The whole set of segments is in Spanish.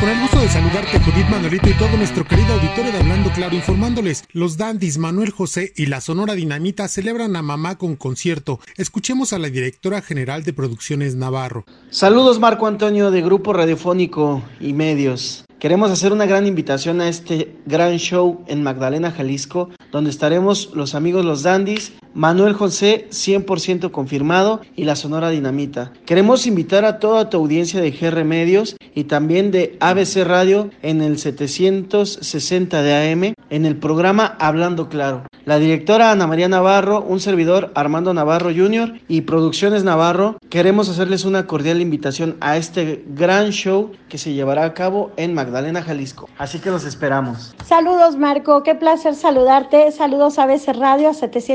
Con el gusto de saludarte, Judith, Manuelito y todo nuestro querido auditorio de Hablando Claro, informándoles, los dandis Manuel José y la Sonora Dinamita celebran a mamá con concierto. Escuchemos a la directora general de Producciones Navarro. Saludos, Marco Antonio de Grupo Radiofónico y Medios. Queremos hacer una gran invitación a este gran show en Magdalena, Jalisco, donde estaremos los amigos Los Dandis, Manuel José 100% confirmado y la Sonora Dinamita. Queremos invitar a toda tu audiencia de GR Medios y también de ABC Radio en el 760 de AM en el programa Hablando Claro. La directora Ana María Navarro, un servidor Armando Navarro Jr. y Producciones Navarro, queremos hacerles una cordial invitación a este gran show que se llevará a cabo en Magdalena, Jalisco. Así que los esperamos. Saludos, Marco, qué placer saludarte. Saludos a ABC Radio, a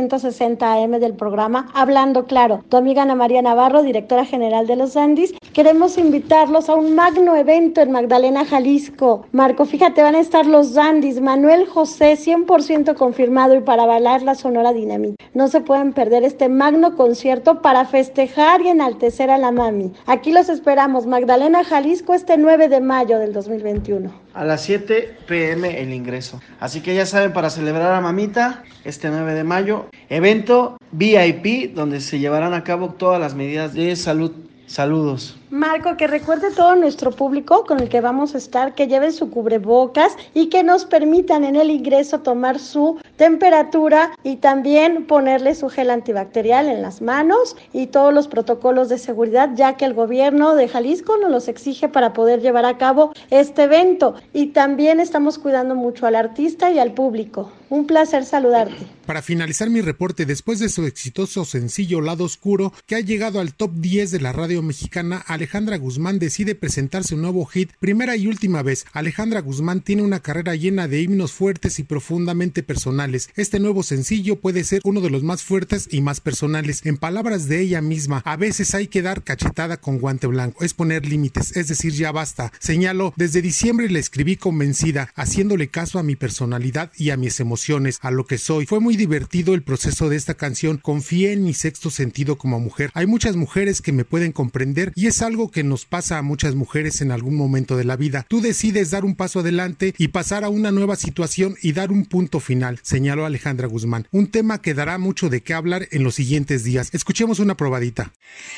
760 AM del programa Hablando Claro. Tu amiga Ana María Navarro, directora general de Los Dandis. Queremos invitarlos a un magno evento en Magdalena, Jalisco. Marco, fíjate, van a estar Los Dandis, Manuel José 100% confirmado y para bailar la Sonora Dinamita. No se pueden perder este magno concierto para festejar y enaltecer a la mami. Aquí los esperamos, Magdalena, Jalisco, este 9 de mayo del 2021. A las 7 p.m. el ingreso. Así que ya saben, para celebrar a mamita, este 9 de mayo, evento VIP, donde se llevarán a cabo todas las medidas de salud. Saludos. Marco, que recuerde todo nuestro público con el que vamos a estar, que lleven su cubrebocas y que nos permitan en el ingreso tomar su temperatura y también ponerle su gel antibacterial en las manos y todos los protocolos de seguridad, ya que el gobierno de Jalisco nos los exige para poder llevar a cabo este evento. Y también estamos cuidando mucho al artista y al público. Un placer saludarte. Para finalizar mi reporte, después de su exitoso sencillo Lado Oscuro, que ha llegado al top 10 de la radio mexicana, Alejandra Guzmán decide presentar su nuevo hit, Primera y Última Vez. Alejandra Guzmán tiene una carrera llena de himnos fuertes y profundamente personales. Este nuevo sencillo puede ser uno de los más fuertes y más personales. En palabras de ella misma, a veces hay que dar cachetada con guante blanco, es poner límites, es decir, ya basta. Señaló, desde diciembre la escribí convencida, haciéndole caso a mi personalidad y a mis emociones, a lo que soy. Fue muy divertido el proceso de esta canción, confié en mi sexto sentido como mujer. Hay muchas mujeres que me pueden comprender y es algo que nos pasa a muchas mujeres en algún momento de la vida. Tú decides dar un paso adelante y pasar a una nueva situación y dar un punto final, señaló Alejandra Guzmán. Un tema que dará mucho de qué hablar en los siguientes días. Escuchemos una probadita.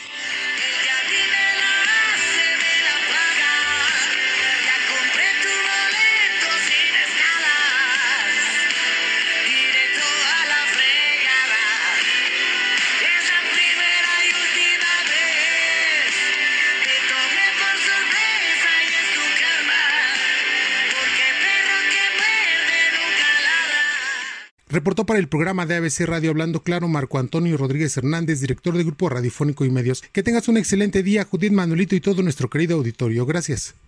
Reportó para el programa de ABC Radio Hablando Claro Marco Antonio Rodríguez Hernández, director de Grupo Radiofónico y Medios. Que tengas un excelente día, Judith, Manuelito y todo nuestro querido auditorio. Gracias.